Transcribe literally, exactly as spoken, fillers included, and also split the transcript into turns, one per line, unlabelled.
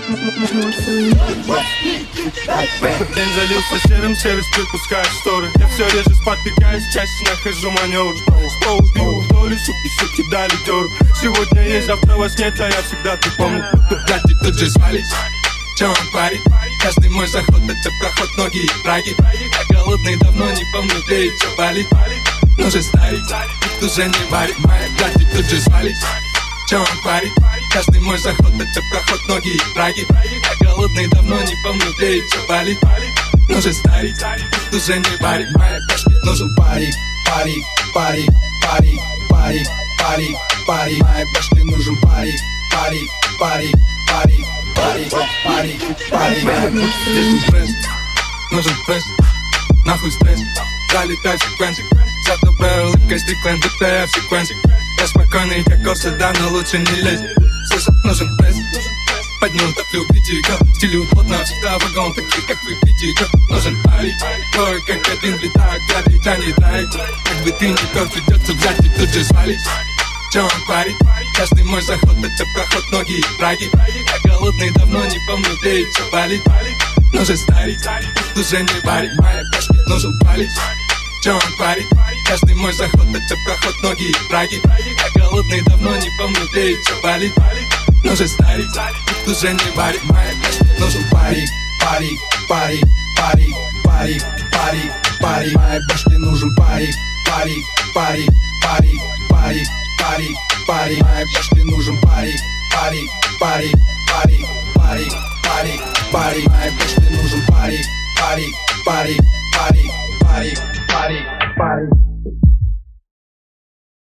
День залился серым, сервис припускает шторы. Я все реже спотыкаюсь, чаще нахожу маневр. Что убил вдоль, суки, суки дали дёру. Сегодня есть, завтра вас нет, а я всегда ты помню. Тут блядь, и тут же свались. Чё он парит? Каждый мой заход это проход, ноги и праги. Я голодный, давно не помню, где и чё болит. Ну же старик, тут уже не варит. Моя блядь, и тут же свались. Чё он парит? Каждый мой заход это проход, ноги и праги. Я голодный, давно не помню, где и чё болит. Ну же старик, тут уже не варит. Моя башке нужен парик, парик, парик, парик, парик, парик, парик. Моей башке нужен парик, парик, парик, парик, парик, парик, парик. Здесь стресс, нужен пресс, нахуй стресс. Залетай в секвенции, за доброй улыбкой стеклен, будто я в секвенции. Я спокойный, как овца, да, но лучше не лезь. Слышат, нужен пресс, поднял таплю, критика. Стилю плотно, всегда вагон, таких как вы, критика. Нужен парик, твой как один влетает, грабит, тянет, драйв. Как бы ты ни пел, придется взять и тут же свалить. Чё он парит? Каждый мой заход это проход, ноги и праги. Я голодный, давно не помню, где и чё болит. Нужен старик, тут уже не варит. Моя башке нужен палец. Чё он парит? Каждый мой заход это проход, ноги и праги. Я голодный, давно не помню, где и чё болит. Нужен старик, тут уже не варит. Моя башке нужен парик, парик, парик, парик, парик, парик, парик. Моей башке нужен парик, парик, парик, парик, парик, парик, парик. Моей башке нужен парик, парик, парик, парик, парик, парик, парик. Моей башке нужен парик, парик, парик, парик, парик, парик, парик.